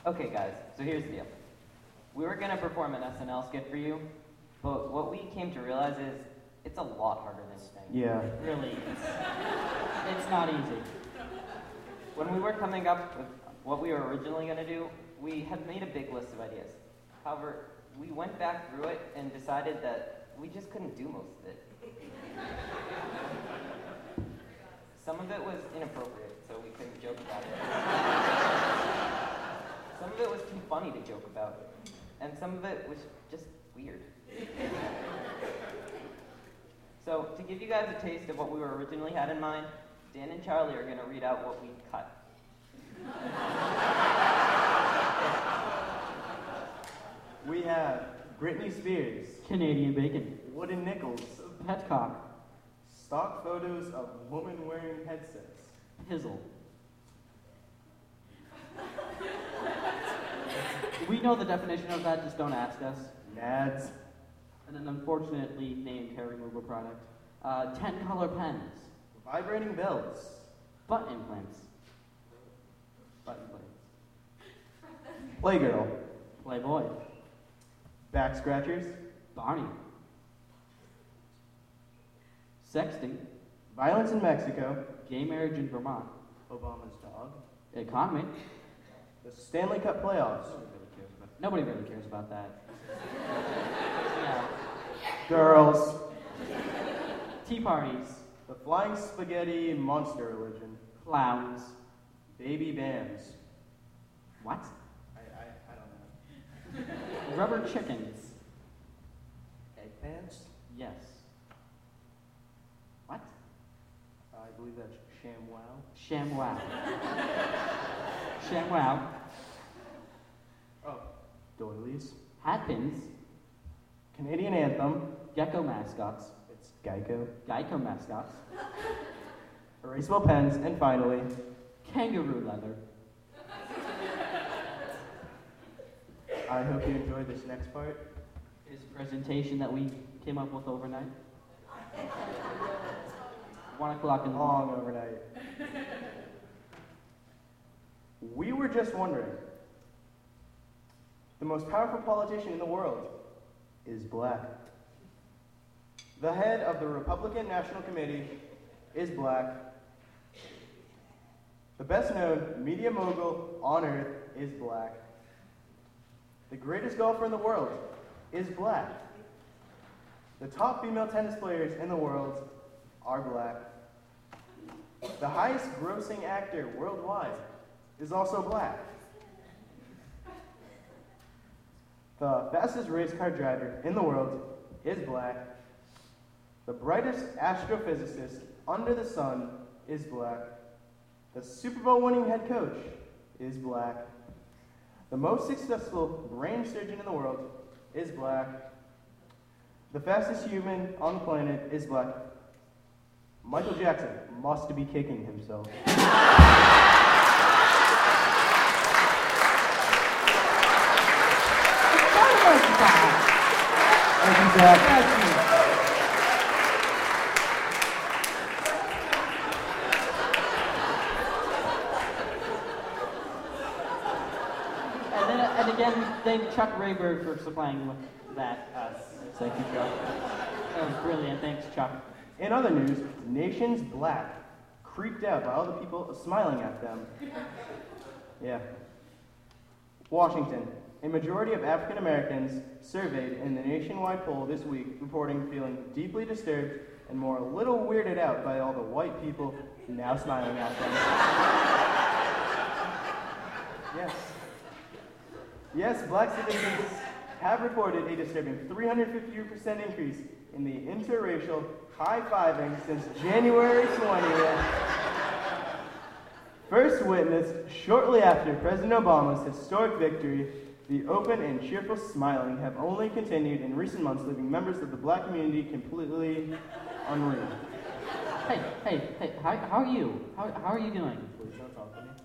Okay, guys, so here's the deal. We were gonna perform an SNL skit for you, but what we came to realize is it's a lot harder than you think. Yeah. Really, it's not easy. When we were coming up with what we were originally gonna do, we had made a big list of ideas. However, we went back through it and decided that we just couldn't do most of it. Some of it was inappropriate, so we couldn't joke about it. Some of it was too funny to joke about, and some of it was just weird. So, to give you guys a taste of what we were originally had in mind, Dan and Charlie are going to read out what we cut. We have Britney Spears, Canadian bacon. wooden nickels, Petcock. stock photos of women wearing headsets, Pizzle. We know the definition of that, just don't ask us. nads, And an unfortunately named hair removal product. 10-color pens. vibrating bells, Butt implants. Butt implants. Playgirl, Playboy. back scratchers, Barney. Sexting. violence in Mexico, Gay marriage in Vermont. Obama's dog, Economy. the Stanley Cup playoffs, Nobody really cares about that. Yeah. girls, Tea parties. the flying spaghetti monster religion, Clowns. baby bands. What? I don't know. Rubber chickens. Egg bands? Yes. What? I believe that's ShamWow. ShamWow. ShamWow. Oh, doilies. Hat pins. Canadian anthem. Gecko mascots. It's Geico. Geico mascots. Erasable pens, and finally, Kangaroo leather. I hope you enjoyed this next part. Is a presentation that we came up with overnight. 1 o'clock in the morning. Long overnight. We were just wondering. The most powerful politician in the world is black. The head of the Republican National Committee is black. The best known media mogul on earth is black. The greatest golfer in the world is black. The top female tennis players in the world are black. The highest grossing actor worldwide is also black. The fastest race car driver in the world is black. The brightest astrophysicist under the sun is black. The Super Bowl winning head coach is black. The most successful brain surgeon in the world is black. The fastest human on the planet is black. Michael Jackson must be kicking himself. Thank you, Zach. And again, thank Chuck Rayberg for supplying that us. Thank you, Chuck. That was brilliant. Thanks, Chuck. In other news, nations black, creeped out by all the people smiling at them. Yeah. Washington. A majority of African Americans surveyed in the nationwide poll this week reporting feeling deeply disturbed and more a little weirded out by all the white people now smiling at them. Yes. Yes, black citizens have reported a disturbing 350% increase in the interracial high-fiving since January 20th. First witnessed shortly after President Obama's historic victory, the open and cheerful smiling have only continued in recent months, leaving members of the black community completely unreal. Hey, how are you? How are you doing? Please don't talk to me.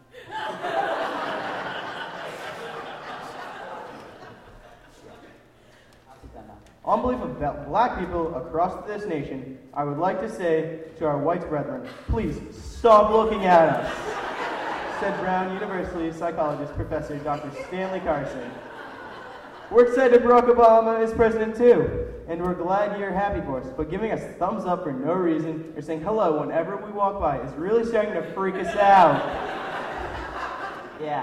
On behalf of black people across this nation, I would like to say to our white brethren, please stop looking at us. said Brown University psychologist Professor Dr. Stanley Carson. We're excited Barack Obama is president too, and we're glad you're happy for us, but giving us thumbs up for no reason or saying hello whenever we walk by is really starting to freak us out. Yeah.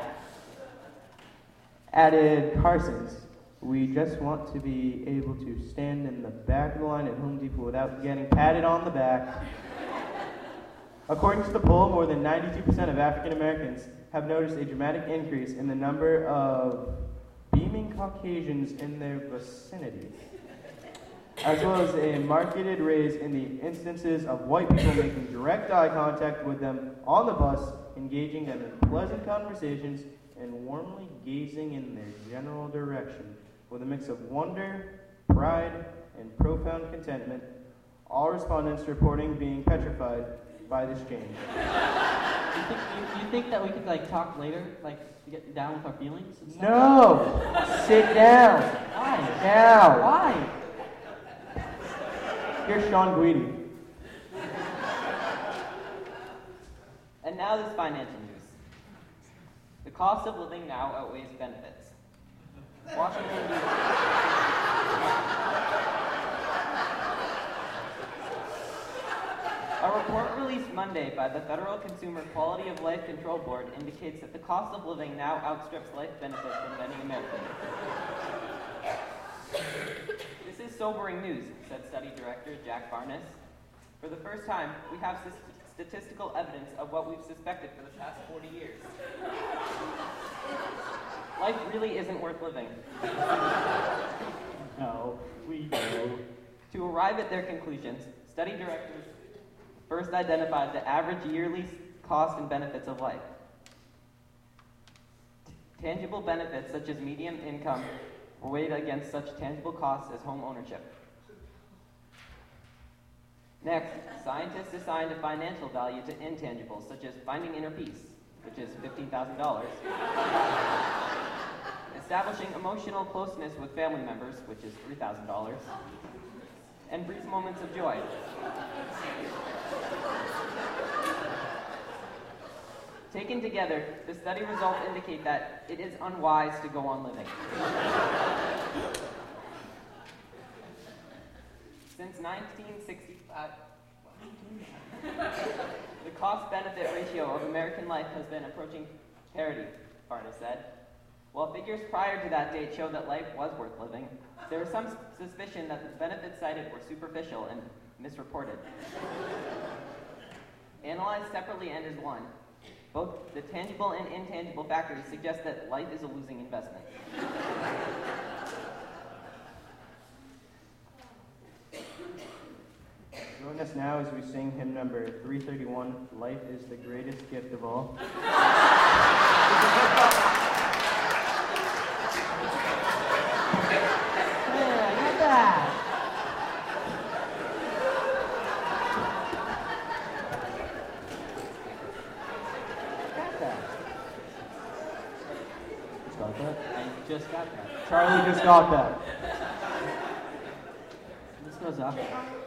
Added Carson's. We just want to be able to stand in the back of the line at Home Depot without getting patted on the back. According to the poll, more than 92% of African Americans have noticed a dramatic increase in the number of beaming Caucasians in their vicinity, as well as a marked raise in the instances of white people making direct eye contact with them on the bus, engaging them in pleasant conversations, and warmly gazing in their general direction, with a mix of wonder, pride, and profound contentment, all respondents reporting being petrified by this change. You think that we could like talk later, like get down with our feelings and stuff? No! Sit down! Why? Now! Why? Here's Sean Guidi. And now this financial news. The cost of living now outweighs benefits. Washington, D.C. A report released Monday by the Federal Consumer Quality of Life Control Board indicates that the cost of living now outstrips life benefits for many Americans. This is sobering news, said study director Jack Barnes. For the first time, we have statistical evidence of what we've suspected for the past 40 years. Life really isn't worth living. No, we know. To arrive at their conclusions, study directors first identified the average yearly cost and benefits of life. Tangible benefits such as median income were weighed against such tangible costs as home ownership. Next, scientists assigned a financial value to intangibles such as finding inner peace, which is $15,000, establishing emotional closeness with family members, which is $3,000, and brief moments of joy. Taken together, the study results indicate that it is unwise to go on living. Since 1965, the cost-benefit ratio of American life has been approaching parity, Barnes said. While figures prior to that date show that life was worth living, there is some suspicion that the benefits cited were superficial and misreported. Analyzed separately and as one, both the tangible and intangible factors suggest that life is a losing investment. Join us now as we sing hymn number 331, Life is the Greatest Gift of All. I just got that. Charlie just got that. This goes up.